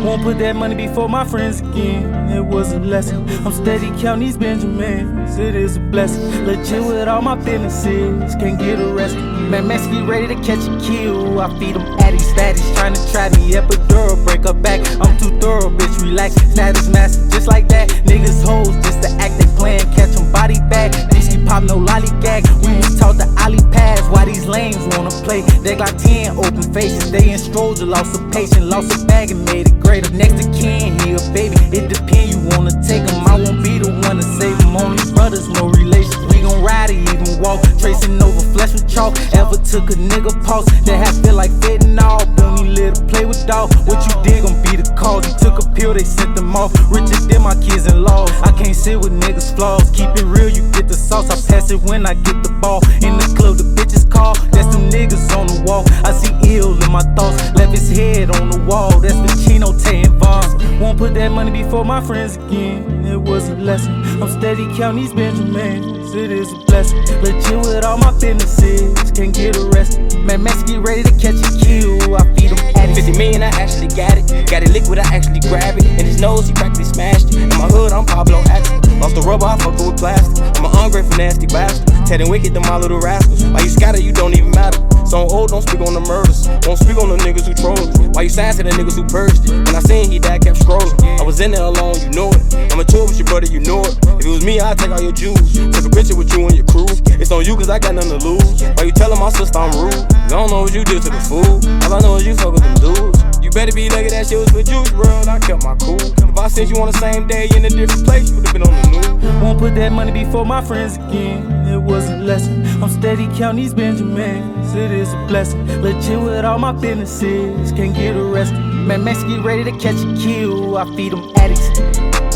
Won't put that money before my friends again. It was a lesson. I'm steady counting these Benjamins. It is a blessing. Legit with all my businesses. Can't get arrested. Man, Max be ready to catch a kill. I feed them addies, fatties, trying to try me. Epidural, break her back. I'm too thorough, bitch, relax. Status master, just like that. Niggas hoes, just to act, they playin', catch them body back. DC pop, no lollygag. We was taught the ollie pass. Why these lames wanna play? They got 10 open faces. They in Stroger, lost a patient, lost a bag and made it greater. Next to kin, he a baby. It depend, you wanna take him. I won't be the one to save him. Only brothers, no relations. We gon' ride or even walk. Tracing over flesh with chalk. Ever took a nigga pulse that had feel like fitting all. Booney little play with dog. What you did gon' be the cause. He took a pill, they sent them off. Richer than my kids in laws. I can't sit with niggas flaws. Keep it real, you get the sauce. I pass it when I get the ball. In the club, the bitches call. That's them niggas on the wall. I see ill in my thoughts. Left his head on the wall. That's Pacino, Tay and Vons. Won't put that money before my friends again. It was a lesson. I'm steady counting these Benjamins. It is a blessing. Legit with all my businesses. Can't get arrested. Man, Max get ready to catch a kill. I feed him addicts. 50 million, I actually got it. Got it liquid, I actually grab it. In his nose, he practically smashed it. In my hood, I'm Pablo Axel. Lost the rubber, I fuck with plastic. I'm an ungrateful, nasty bastard. Telling wicked to my little rascals. Why you scatter, you don't even matter. So old, don't speak on the murders. Won't speak on the niggas who trolled. Why you sad to the niggas who purged it? When I seen he died, kept scrolling. I was in there alone, you know it. I'm a tour with your brother, you know it. If it was me, I'd take all your jewels. Took a picture with you and your crew. It's on you cause I got nothing to lose. Why you telling my sister I'm rude? I don't know what you did to the fool. All I know is you fuck with them dudes. You better be lucky that shit was for juice, bro. I kept my cool. If I sent you on the same day in a different place, you would've been on the news. Won't put that money before my friends again. It was a lesson. I'm steady counting these Benjamins. It is a blessing. Legit with all my businesses. Can't get arrested. Man, Max get ready to catch a kill. I feed them addicts.